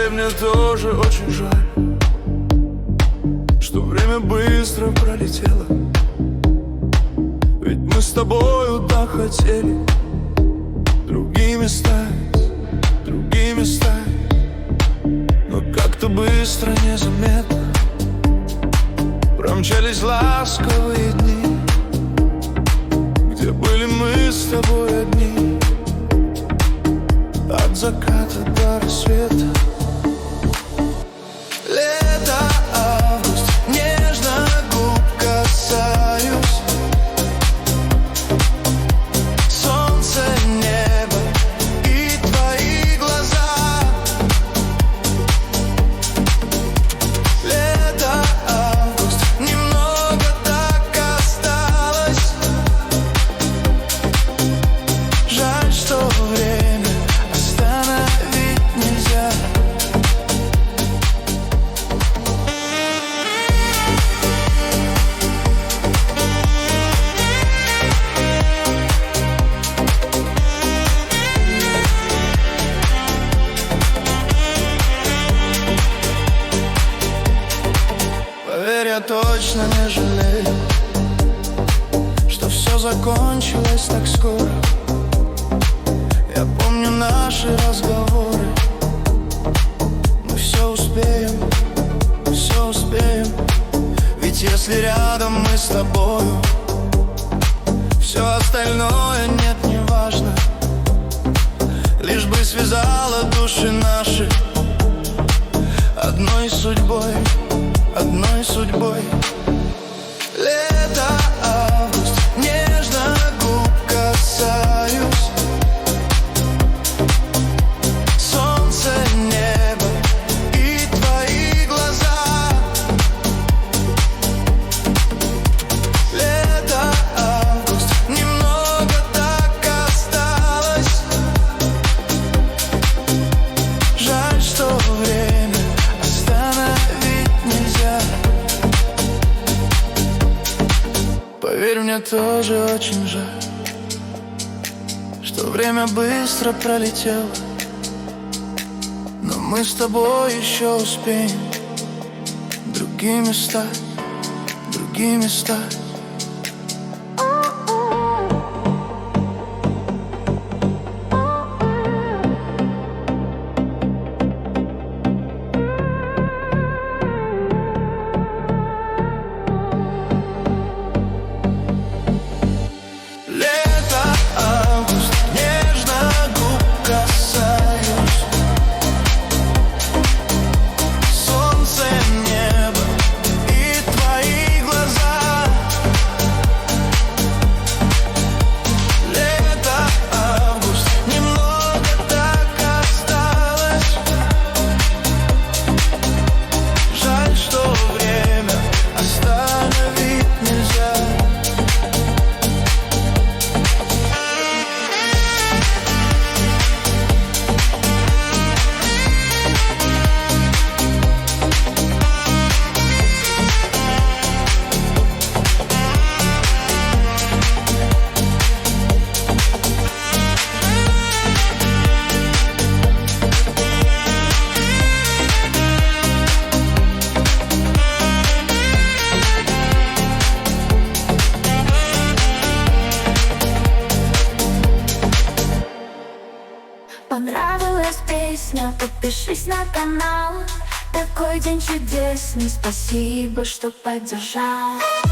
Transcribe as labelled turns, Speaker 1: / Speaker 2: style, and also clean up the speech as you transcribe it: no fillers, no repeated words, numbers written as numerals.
Speaker 1: Поверь, мне тоже очень жаль, что время быстро пролетело. Ведь мы с тобою так хотели другими стать, другими стать. Но как-то быстро, незаметно промчались ласковые дни, где были мы с тобой одни. От заката до рассвета. Лето, август, нежно губ касаюсь. Солнце, небо и твои глаза. Лето, август, немного так осталось. Жаль, что время остановить нельзя. Поверь, я точно не жалею, что все закончилось так скоро. Я помню наши разговоры. Мы все успеем, все успеем. Ведь если рядом мы с тобою, все остальное нет, не важно. Лишь бы связала души наши одной судьбой, одной судьбой. Лето, август, нежно губ касаюсь. Солнце, небо и твои глаза. Лето, август, немного так осталось. Жаль, что время остановить нельзя. Поверь, мне тоже очень жаль, что время быстро пролетело. Но мы с тобой еще успеем другими стать, другими стать. Лето, август, нежно губ касаюсь. Солнце, небо и твои глаза. Лето, август, немного так осталось. Жаль, что время остановить нельзя.
Speaker 2: Понравилась песня, подпишись на канал. Такой день чудесный, спасибо, что поддержал.